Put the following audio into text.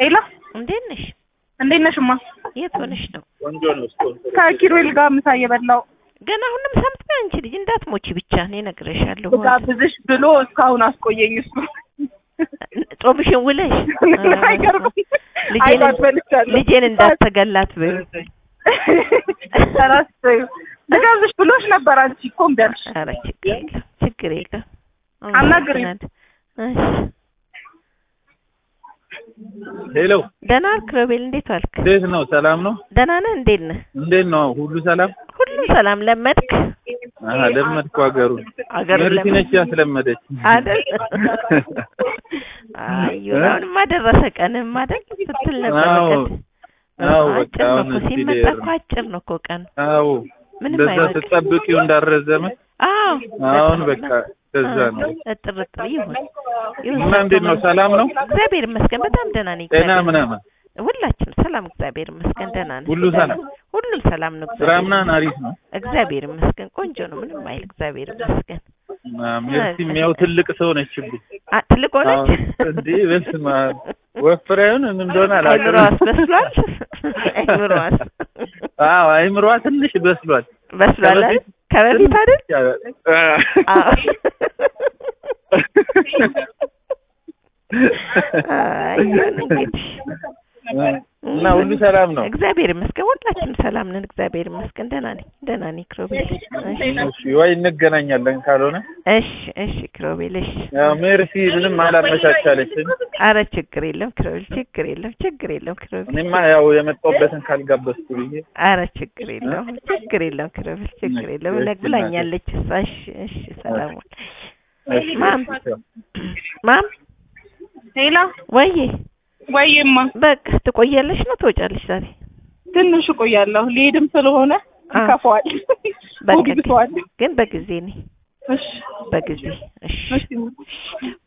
ሄሎ እንዴት ነሽ? እንዴት ነሽማ? የት ሆነሽ ነው? ወንጆ ነው ስቶን ከኪሩቤል ጋር ምሳ እየበላው ገና አሁንም ሰምተሽ አንቺ ልጅ እንዳትሞቺ ብቻ ነው ነግሬሻለሁ። ጋብዝሽ ብሎ እስካሁን አስቆየኝ እሱ። ጾምሽን ውለሽ አይገርም። ልጄን እንዳትገላት በይ። ተራስ ልጋብዝሽ ብሎሽ ነበር አንቺ እኮ እምቢ አልሽ። ኧረ ችግር የለም አናግሪኝ። እሺ ሄሎ ደህና ዋልክ ሮቤል? እንዴት ዋልክ? እንዴት ነው? ሰላም ነው? ደህና ነህ? እንዴት ነህ? እንዴት ነው? ሁሉ ሰላም? ሁሉ ሰላም። ለመድክ? ለመድኩ። አገሩን ነች ያስለመደች አይደል? አዩን ማደረሰ ቀንም አይደል ስትል ነበር ቀን። በቃ አሁን ሲመጣ እኮ አጭር ነው እኮ ቀን። አዎ ምንም አይደለም። በዛ ተጠብቂው እንዳረዘመ። አሁን በቃ ከዛ ነው። ጥርጥር ይሁን እና እንዴት ነው? ሰላም ነው? እግዚአብሔር ይመስገን በጣም ደህና ነኝ። ጤና ምናምን ሁላችንም ሰላም እግዚአብሔር ይመስገን ደህና ነን። ሁሉ ሰላም? ሁሉም ሰላም ነው። ስራምናን አሪፍ ነው? እግዚአብሔር ይመስገን ቆንጆ ነው። ምንም አይል እግዚአብሔር ይመስገን። ሜርሲም ያው ትልቅ ሰው ነች እኮ። ትልቅ ሆነች እንዴ? በስማ ወፍራዩን እንደሆነ አላውቅም። አይምሮዋስ በስሏል? አይምሮዋስ? አዎ አይምሮዋ ትንሽ በስሏል። በስሏል ከበፊት አይደል? እና ሁሉ ሰላም ነው? እግዚአብሔር ይመስገን ሁላችንም ሰላም ነን። እግዚአብሔር ይመስገን ደህና ነኝ ክሮቤል። እሺ ወይ እንገናኛለን ካልሆነ። እሺ ክሮቤል እሺ። ያው ሜርሲ ምንም አላመቻቻለችም። ኧረ ችግር የለም ክሮቤል ችግር የለም ክሮቤል። እኔማ ያው የመጣሁበትን ካልጋበዝኩ ብዬ። ኧረ ችግር የለም ክሮቤል ችግር የለም ብላኛለች። እሺ ሰላም ዋል። ማም ሄሎ ወይዬማ በቃ ትቆያለሽ ነው ትወጫለሽ? ዛሬ ትንሽ እቆያለሁ። ልሄድም ስለሆነ ይከፋዋል። በቃ ግን በጊዜ ነኝ። እሺ በጊዜ እሺ።